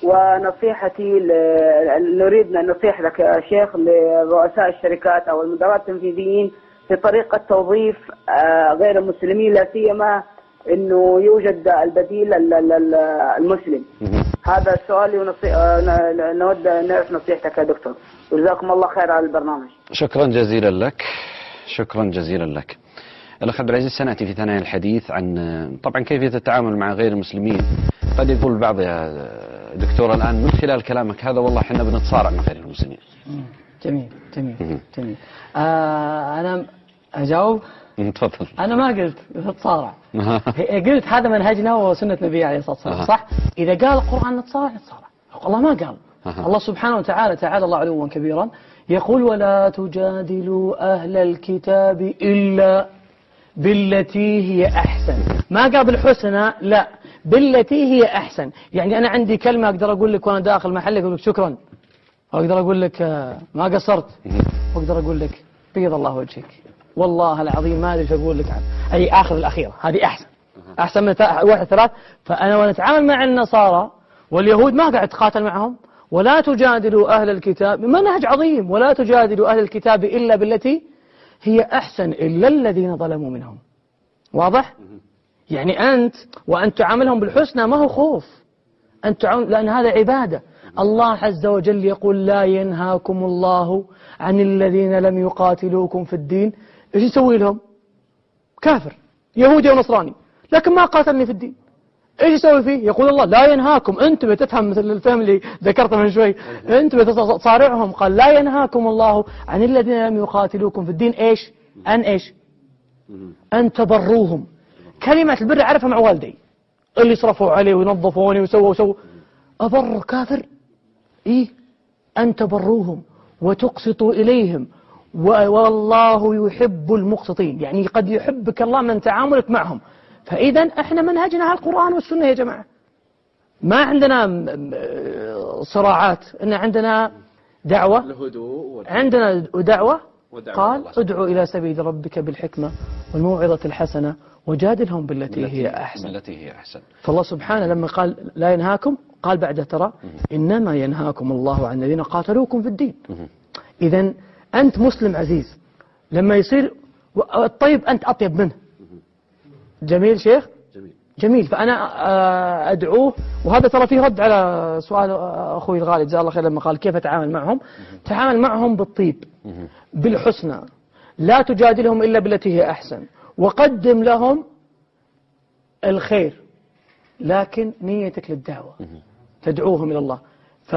ونصيحتي نريد نصيحة لك يا شيخ لرؤساء الشركات أو المدراء التنفيذيين في طريقة توظيف غير المسلمين، لا سيما انه يوجد البديل المسلم. هذا السؤال نود نعرف نصيحتك يا دكتور. جزاكم الله خير على البرنامج. شكرا جزيلا لك، شكرا جزيلا لك. الأخ عبد العزيز، سنأتي في ثنايا الحديث عن طبعا كيفية التعامل مع غير المسلمين. قد يقول البعض يا دكتور الآن من خلال كلامك هذا والله احنا بنتصارع مع غير المسلمين. جميل جميل جميل. أنا أجاوب. تفضل. أنا ما قلت نتصارع، قلت هذا منهجنا وسنة النبي عليه الصلاة والسلام. صح؟ إذا قال القرآن نتصارع نتصارع، الله ما قال. الله سبحانه وتعالى تعالى الله علوا كبيرا يقول ولا تجادلوا أهل الكتاب إلا بالتي هي أحسن. ما قال بالحسنى، لا، بالتي هي أحسن. يعني أنا عندي كلمة أقدر أقول لك وأنا داخل محلك أقول لك شكرا، أقدر أقول لك ما قصرت، أقدر أقول لك بيض الله وجهك، والله العظيم ما أدري ايش أقول لك عنه. أي آخر الأخيرة هذه أحسن من واحد ثلاث. فأنا وأنا أتعامل مع النصارى واليهود ما قاعد أتقاتل معهم. ولا تجادلوا أهل الكتاب، منهج عظيم، ولا تجادلوا أهل الكتاب إلا بالتي هي أحسن إلا الذين ظلموا منهم. واضح؟ يعني أنت وأن تعاملهم بالحسنى ما هو خوف، أنت لأن هذا عبادة. الله عز وجل يقول لا ينهاكم الله عن الذين لم يقاتلوكم في الدين. إيش يسوي لهم؟ كافر يهودي ونصراني لكن ما قاتلني في الدين، إيش يسوي فيه؟ يقول الله لا ينهاكم. أنت بتفهم مثل الفهم اللي ذكرته من شوي، أنت بتصارعهم. قال لا ينهاكم الله عن الذين لم يقاتلوكم في الدين. إيش؟ إيش؟ أن تبروهم. كلمة البر أعرفها مع والدي اللي صرفوا عليه وينظفوني وسووا أبر كافر. إيه؟ أن تبروهم وتقسطوا إليهم والله يحب المقسطين. يعني قد يحبك الله من تعاملك معهم. فإذا احنا منهجنا على القرآن والسنة يا جماعة. ما عندنا صراعات، إن عندنا دعوة، عندنا دعوة. قال ادعو إلى سبيل ربك بالحكمة والموعظة الحسنة وجادلهم بالتي هي أحسن. فالله سبحانه لما قال لا ينهاكم قال بعد ترى إنما ينهاكم الله عن الذين قاتلوكم في الدين. إذن أنت مسلم عزيز لما يصير الطيب أنت أطيب منه. جميل شيخ؟ جميل. فأنا أدعوه، وهذا ترى فيه رد على سؤال أخوي الغالي جزاه الله خير لما قال كيف أتعامل معهم. تعامل معهم بالطيب بالحسنى، لا تجادلهم إلا بالتي هي أحسن، وقدم لهم الخير لكن نيتك للدعوة تدعوهم إلى الله.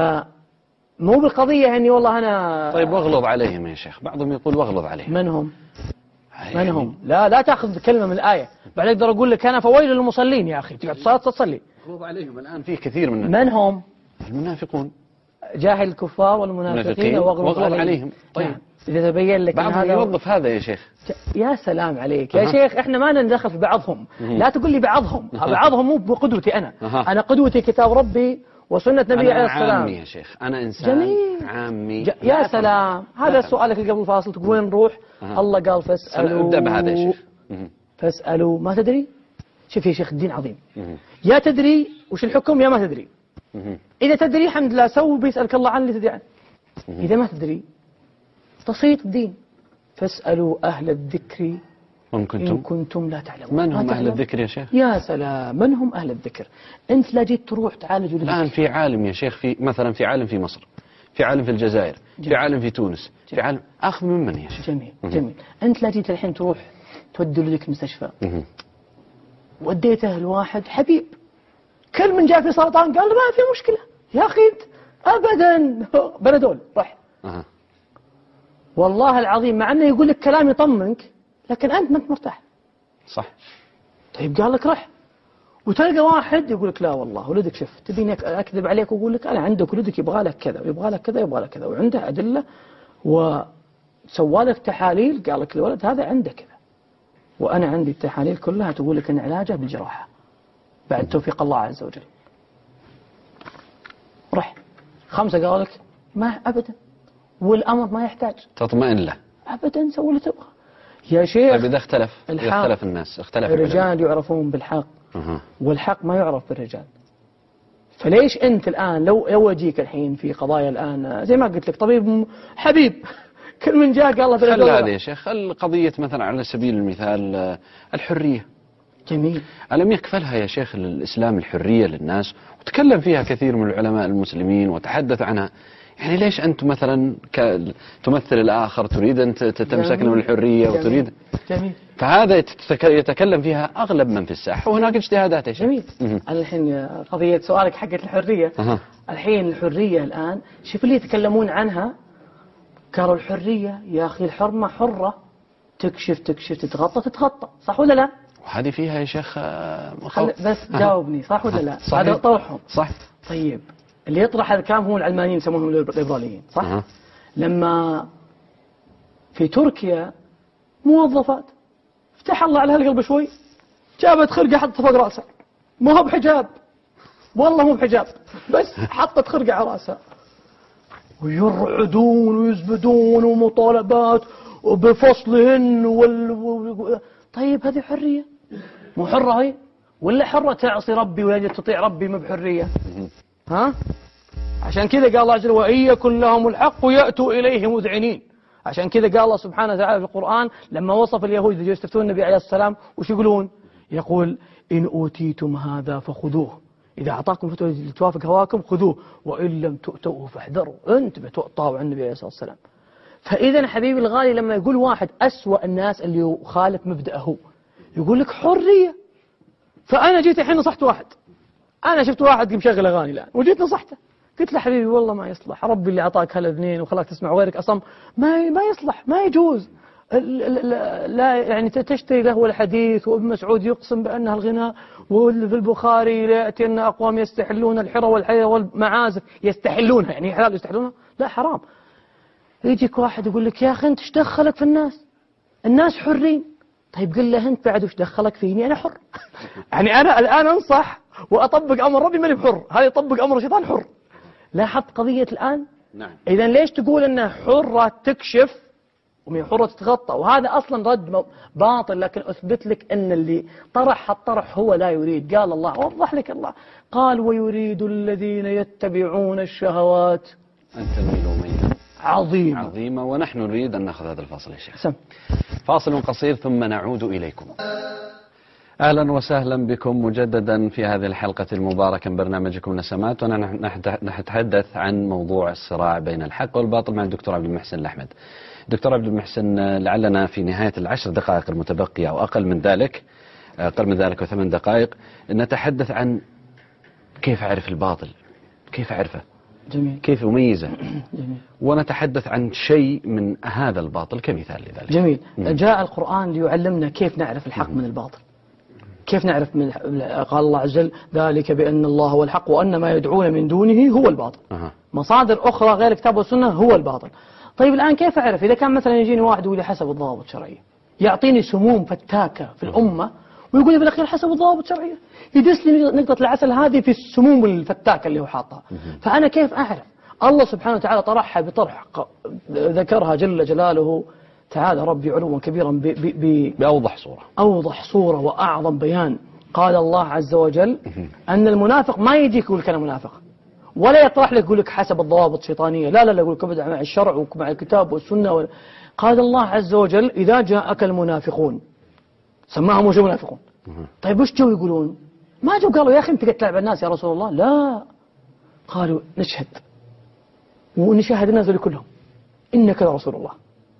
فمو بالقضية أني والله أنا طيب واغلظ عليهم يا شيخ. بعضهم يقول واغلظ عليهم. من هم؟ لا تأخذ كلمة من الآية. بعد أقدر أقول لك أنا فويل للمصلين يا أخي تقعد تصلي. واغلظ عليهم. الآن في كثير من هم؟ المنافقون. جاهل الكفار والمنافقين واغلظ عليهم. طيب نعم. إذا تبين لك بعضهم يوظف هذا يا شيخ. يا سلام عليك يا شيخ. احنا ما ندخل في بعضهم. لا تقول لي بعضهم. بعضهم مو بقدوتي أنا. أنا قدوتي كتاب ربي وسنة نبي عليه السلام. أنا عامي يا شيخ، أنا إنسان جميل. عامي. يا سلام. هذا سؤالك اللي قبل الفاصل تقول وين نروح؟ الله قال فاسألوا. ابدأ بهذا يا شيخ. فاسألوا ما تدري. شوف يا شيخ الدين عظيم. يا تدري وش الحكم يا ما تدري. إذا تدري الحمد لله سوي بيسألك الله عن اللي تدري عنه. إذا ما تدري بسيط الدين. فاسألوا أهل الذكر إن كنتم لا تعلمون. من هم أهل الذكر يا شيخ؟ يا سلام. من هم أهل الذكر؟ أنت لا جيت تروح تعالج الآن في عالم يا شيخ، في مثلا في عالم في مصر، في عالم في الجزائر، في عالم في تونس، في عالم أخذ من يا شيخ. جميل. أنت لا جيت الحين تروح تودي لك مستشفى. وديته الواحد حبيب كل من جاء في سرطان قال ما في مشكلة يا أخي أبدا بنادول راح. والله العظيم مع أنه يقول لك كلام يطمنك لكن أنت ما أنت مرتاح. صح. طيب قال لك رح وتلقى واحد يقول لك لا والله ولدك شف، تبيني أكذب عليك وأقول لك أنا عندك ولدك يبغى لك كذا ويبغى لك كذا ويبغى لك كذا، وعنده أدلة وسوى لك تحاليل قال لك الولد هذا عنده كذا، وأنا عندي التحاليل كلها تقول لك أن علاجه بالجراحة بعد توفيق الله عز وجل. رح 5 قالوا لك ما أبدا، والأمر ما يحتاج تطمئن له أبدا، سوي اللي تبغى يا شيخ. طيب إذا اختلف الناس، اختلف الرجال يعرفون بالحق والحق ما يعرف بالرجال. فليش أنت الآن لو أجيك الحين في قضايا الآن زي ما قلت لك طبيب حبيب كل من جاء قال الله خل هذا يا شيخ، القضية مثلا على سبيل المثال الحرية. جميل. ألم يكفلها يا شيخ الإسلام الحرية للناس؟ وتكلم فيها كثير من العلماء المسلمين وتحدث عنها. يعني ليش أنت مثلا تمثل الآخر، تريد أن تمسكنا من الحرية وتريد جميل. فهذا يتكلم فيها أغلب من في الساحة، وهناك اجتهادات يا شيخ. جميل. الحين قضية سؤالك حقت الحرية. الحين الحرية الآن شوف اللي يتكلمون عنها، قالوا الحرية يا أخي الحرمة حرة، تكشف تتغطى، صح ولا لا؟ وهذه فيها يا شيخ بس جاوبني، صح ولا لا؟ صحيح. هذا طرحهم. صح. طيب اللي يطرح هذا الكلام هم العلمانيين يسمونهم الليبراليين، صح؟ لما في تركيا موظفات فتح الله على هالقلب شوي، جابت خرقة حطت فوق راسها، ما هو بحجاب والله مو بحجاب، بس حطت خرقة على راسها ويرعدون ويزبدون ومطالبات وبفصلهن طيب هذه حرية؟ مو حرة هي؟ ولا حرة تعصي ربي ولا تطيع ربي ما بحرية؟ ها؟ عشان كذا قال الله عز وجل وإن يكن لهم الحق يأتوا إليه مذعنين. عشان كذا قال الله سبحانه وتعالى في القرآن لما وصف اليهود اللي يستفتون النبي عليه السلام وش يقولون؟ يقول إن أوتيتم هذا فخذوه، إذا أعطاكم فتوى لتوافق هواكم خذوه وإن لم تؤتوه فاحذروا. أنت بتطاوع النبي عليه الصلاة والسلام. فإذا حبيبي الغالي لما يقول واحد أسوأ الناس اللي يخالف مبدأه يقول لك حرية، فأنا جيت الحين نصحت واحد، أنا شفت واحد مشغل أغاني الآن وجيت نصحته، قلت له حبيبي والله ما يصلح، ربي اللي أعطاك هالاثنين وخلاك تسمع وغيرك أصم ما يصلح، ما يجوز. لا يعني تشتري له الحديث، وابن مسعود يقسم بأنها الغناء، وفي البخاري يأتي أن أقوام يستحلون الحرى والحية والمعازف، يستحلونها يعني حلال يستحلونها؟ لا حرام. يجيك واحد يقول لك يا أخي أنت ايش دخلك في الناس حرين. طيب قل له أنت بعد وش دخلك فيني أنا حر. يعني أنا الآن أنصح وأطبق أمر ربي ماني بحر، هذا يطبق أمر الشيطان حر. لاحظت قضية الآن؟ نعم. إذا ليش تقول أنها حرة تكشف ومن حرة تتغطى؟ وهذا أصلا رد باطل، لكن أثبت لك أن اللي طرح الطرح هو لا يريد. قال الله وضح لك الله قال ويريد الذين يتبعون الشهوات أن تميلوا ميلا عظيمة. ونحن نريد أن نأخذ هذا الفاصل يا شيخ. سم. فاصل قصير ثم نعود إليكم. أهلا وسهلا بكم مجددا في هذه الحلقة المباركة من برنامجكم نسمات، ونتحدث عن موضوع الصراع بين الحق والباطل مع الدكتور عبد المحسن الأحمد. دكتور عبد المحسن، لعلنا في نهاية ال10 دقائق المتبقية أو أقل من ذلك و8 دقائق نتحدث عن كيف أعرف الباطل، كيف أعرفه، جميل. كيف أميزه. جميل. ونتحدث عن شيء من هذا الباطل كمثال لذلك. جميل. جاء القرآن ليعلمنا كيف نعرف الحق من الباطل، كيف نعرف قال الله عز وجل ذلك بأن الله هو الحق وأن ما يدعون من دونه هو الباطل. مصادر أخرى غير الكتاب والسنة هو الباطل. طيب الآن كيف أعرف؟ إذا كان مثلا يجيني واحد يقول لي حسب الضوابط الشرعية، يعطيني سموم فتاكة في الأمة ويقول لي في الأخير حسب الضوابط الشرعية، يدس لي نقطة العسل هذه في السموم الفتاكة اللي هو حاطها. فأنا كيف أعرف؟ الله سبحانه وتعالى طرحها بطرح ذكرها جل جلاله تعالى ربي علوا كبيرا بأوضح صورة وأعظم بيان. قال الله عز وجل أن المنافق ما يجيك يقول لك أنا منافق، ولا يطرح لك يقول لك حسب الضوابط الشيطانية، لا يقول لك ابدأ مع الشرع ومع الكتاب والسنة قال الله عز وجل إذا جاءك المنافقون، سماهم وش منافقون. طيب وش جو يقولون؟ ما جو قالوا يا أخي أنت قد تلعب الناس يا رسول الله، لا، قالوا نشهد ونشاهد الناس كلهم إنك لرسول الله،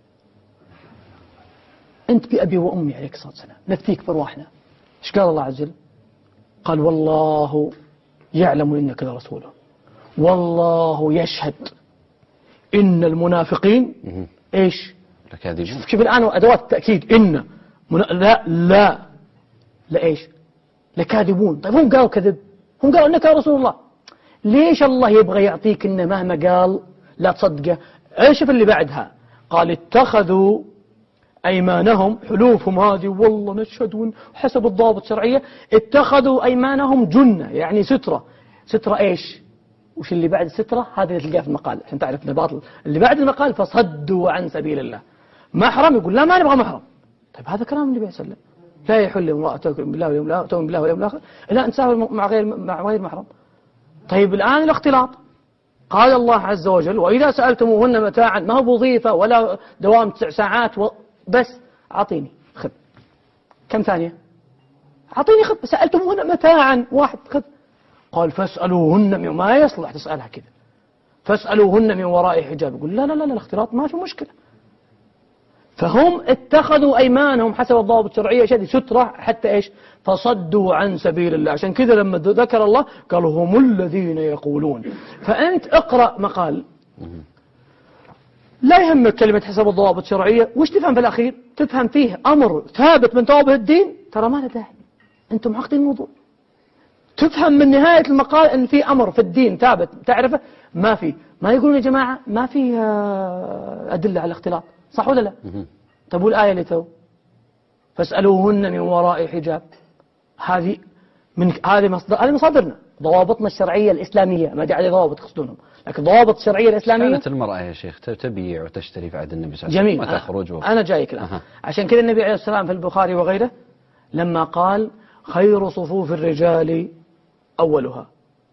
أنت بأبي وأمي عليك الصلاة والسلام، نفديك برواحنا. إيش قال الله عز وجل؟ قال والله يعلم إنك لرسوله والله يشهد إن المنافقين إيش؟ لكاذبون. كيف الآن أدوات التأكيد إن لا إيش؟ لكاذبون. طيب هم قالوا كذب، هم قالوا إنك يا رسول الله. ليش الله يبغى يعطيك إنه مهما قال لا تصدقه؟ شوف اللي بعدها، قال اتخذوا أيمانهم، حلوفهم هذه والله نشهد حسب الضوابط الشرعية، اتخذوا أيمانهم جنة، يعني سترة. سترة إيش؟ وش اللي بعد السترة؟ هذا اللي تلقاه في المقال عشان تعرف إنه باطل. اللي بعد المقال فصدوا عن سبيل الله. محرم، يقول لا ما نبغى محرم. طيب هذا كلام النبي صلى الله عليه وسلم، لا يحل امرأة تؤمن بالله واليوم الآخر إلا أن تسافر مع غير محرم. طيب الآن الاختلاط، قال الله عز وجل وإذا سألتموهن متاعا، ما هو وظيفة ولا دوام 9 ساعات بس أعطيني خذ. كم ثانية؟ أعطيني خذ. سألتموهن متاعا، واحد خذ. قال فاسألوهن من، ما يصلح تسألها كذا، فاسألوهن من وراء حجاب. يقول لا لا لا الاختلاط ما في مشكلة. فهم اتخذوا أيمانهم حسب الضوابط الشرعية شدي سترة حتى إيش؟ فصدوا عن سبيل الله. عشان كذا لما ذكر الله قالوا هم الذين يقولون. فأنت اقرأ مقال لا يهمك كلمة حسب الضوابط الشرعية، وش تفهم في الأخير؟ تفهم فيه أمر ثابت من ثوابت الدين، ترى ما له داعي، أنتم معقدين الموضوع. تفهم من نهاية المقال أن في أمر في الدين ثابت تعرفه، ما في، ما يقولون يا جماعة ما في أدلة على الاختلاط، صح ولا لا؟ طب والآية اللي تو فاسألوهن من وراء حجاب، هذه مصادرنا، ضوابطنا الشرعية الإسلامية، ما جعل ضوابط يقصدونهم، لكن ضوابط الشرعية الإسلامية. كانت المرأة يا شيخ تبيع وتشتري في عهد النبي صلى الله عليه وسلم وتخرج أنا جايك الآن. عشان كذا النبي عليه السلام في البخاري وغيره لما قال خير صفوف الرجال أولها.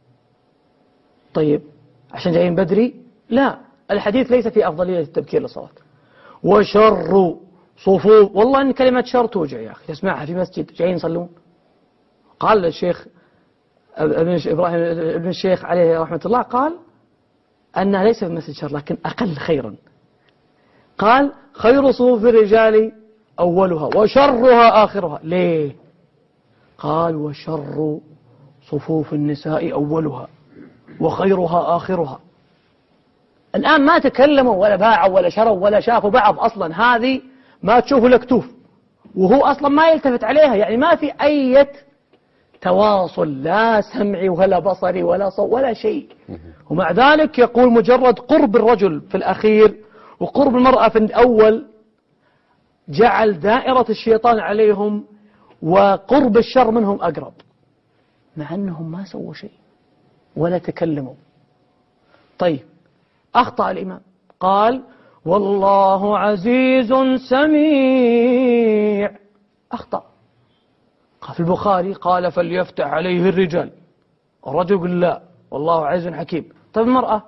طيب عشان جايين بدري؟ لا، الحديث ليس في أفضلية التبكير للصلاة. وشر صفوف، والله إن كلمة شر توجع يا أخي تسمعها في مسجد جايين يصلون. قال الشيخ إبراهيم ابن الشيخ عليه رحمة الله قال أنها ليس في مسجد شر لكن أقل خيرا. قال خير صفوف الرجال أولها وشرها آخرها. ليه؟ قال وشر صفوف النساء أولها وخيرها آخرها. الآن ما تكلموا ولا باعوا ولا شروا ولا شافوا بعض أصلا، هذه ما تشوفوا لكتوف وهو أصلا ما يلتفت عليها، يعني ما في أي تواصل لا سمعي ولا بصري ولا صوت ولا شيء. ومع ذلك يقول مجرد قرب الرجل في الأخير وقرب المرأة في الأول جعل دائرة الشيطان عليهم وقرب الشر منهم أقرب، مع أنهم ما سووا شيء ولا تكلموا. طيب أخطأ الإمام قال والله عزيز سميع، أخطأ. في البخاري قال فليفتح عليه الرجال، الرجل يقول لا والله عزيز حكيم. طيب المرأة؟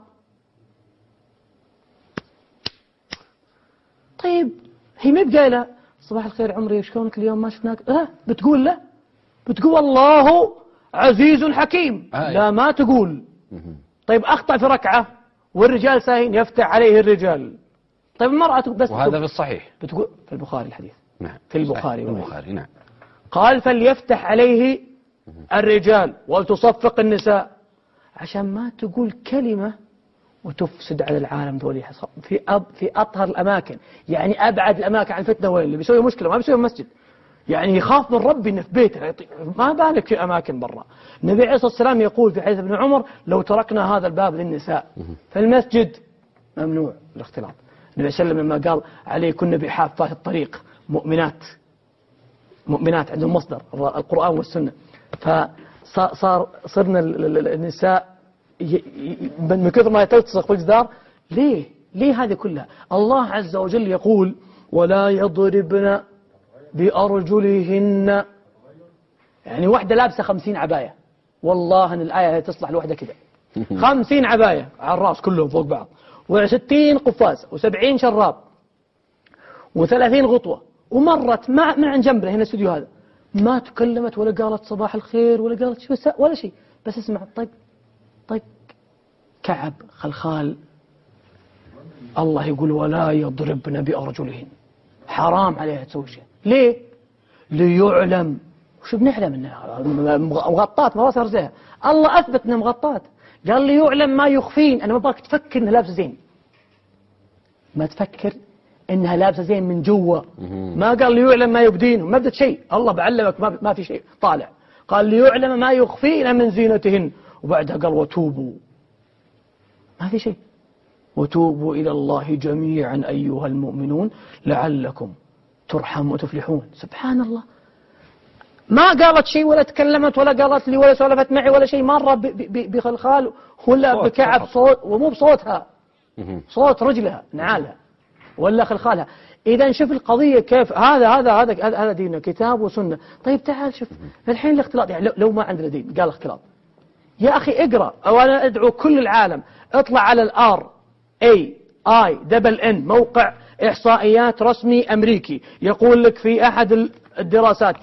طيب هي ما بقايلة صباح الخير عمري شلونك اليوم ما شفناك، بتقول لا، بتقول الله عزيز حكيم. لا ما تقول. طيب أخطأ في ركعة والرجال ساهين يفتح عليه الرجال. طيب المرأة بس، وهذا في الصحيح بتقول في البخاري الحديث. نعم في البخاري نعم. قال فليفتح عليه الرجال ولتصفق النساء، عشان ما تقول كلمة وتفسد على العالم دولي في أطهر الأماكن، يعني أبعد الأماكن عن فتنة. وين اللي بيسوي مشكلة ما بيسوي مسجد، يعني يخاف من ربي إنه في بيته، ما بالك في أماكن برا. النبي عليه الصلاة والسلام يقول في حديث ابن عمر لو تركنا هذا الباب للنساء فالمسجد ممنوع الاختلاط. النبي صلى الله عليه وسلم لما قال عليكن بحافات الطريق مؤمنات عندهم مصدر القرآن والسنة، صرنا النساء من كثر ما تلتصق في الجدار. ليه هذه كلها؟ الله عز وجل يقول ولا يضربن بأرجلهن، يعني واحدة لابسة 50 عباية، والله أن الآية تصلح لوحدة كده 50 عباية على الرأس كلهم فوق بعض، و60 قفاز و70 شراب و30 غطوة، ومرت من عن جنبنا هنا الاستوديو هذا ما تكلمت ولا قالت صباح الخير ولا قالت شو ولا شيء، بس اسمع طق طق كعب خلخال. الله يقول ولا يضربن بأرجلهن، حرام عليها تسوي شيء. ليه؟ ليعلم. وش بنعلم انها مغطات ما صار زيها؟ الله اثبت انها مغطات، قال ليعلم ما يخفين. انا ما ابغاك تفكر انها لابسه زين، ما تفكر انها لابسه زين من جوا، ما قال ليعلم ما يبدينهم، ما بدت شيء. الله بعلمك ما في شيء طالع، قال ليعلم ما يخفين من زينتهن، وبعدها قال وتوبوا، ما في شيء، وتوبوا إلى الله جميعا أيها المؤمنون لعلكم ترحموا وتفلحون. سبحان الله، ما قالت شيء ولا تكلمت ولا قالت لي ولا سولفت معي ولا شيء، مرة بخلخال ولا بكعب صوت، ومو بصوتها، صوت رجلها نعالها ولا خلخالها. إذا شوف القضية كيف، هذا ديننا كتاب وسنة. طيب تعال شوف الحين الاختلاط، يعني لو ما عندنا دين قال اختلاط، يا أخي اقرأ، أو أنا أدعو كل العالم اطلع على RAINN موقع إحصائيات رسمي أمريكي، يقول لك في أحد الدراسات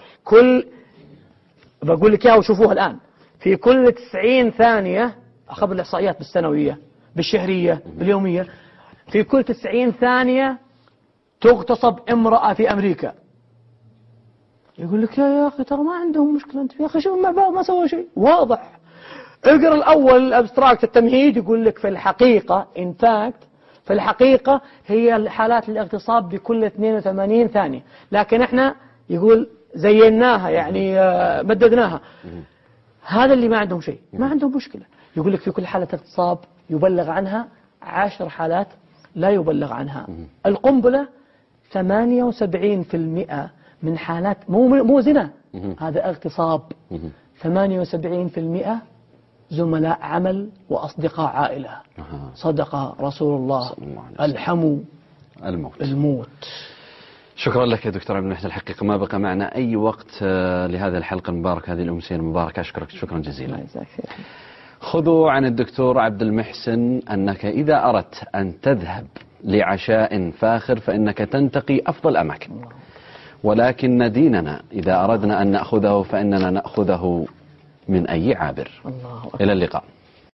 بقول لك إياها وشوفوها الآن، في كل 90 ثانية، أخذ الإحصائيات بالسنوية بالشهرية باليومية، في كل 90 ثانية تغتصب امرأة في أمريكا. يقول لك يا أخي ترى ما عندهم مشكلة، أنت يا أخي شوف مع بعض ما سووا شيء واضح. اقرأ الأول الأبستراكت التمهيد، يقول لك في الحقيقة in fact في الحقيقة هي حالات الاغتصاب بكل 82 ثانية، لكن احنا يقول زيناها يعني مددناها. هذا اللي ما عندهم شيء، ما عندهم مشكلة. يقول لك في كل حالة اغتصاب يبلغ عنها 10 حالات لا يبلغ عنها. القنبلة 78% من حالات مو زنا، هذا اغتصاب. 78% زملاء عمل وأصدقاء عائلة. صدق رسول الله الحموا الموت. شكرا لك يا دكتور عبد المحسن، الحقيقة ما بقى معنا أي وقت لهذه الحلقة المباركة، هذه الأمسية المباركة. أشكرك شكرا جزيلا. خذوا عن الدكتور عبد المحسن أنك إذا أردت أن تذهب لعشاء فاخر فإنك تنتقي أفضل أماكن، ولكن ديننا إذا أردنا أن نأخذه فإننا نأخذه من أي عابر. إلى اللقاء.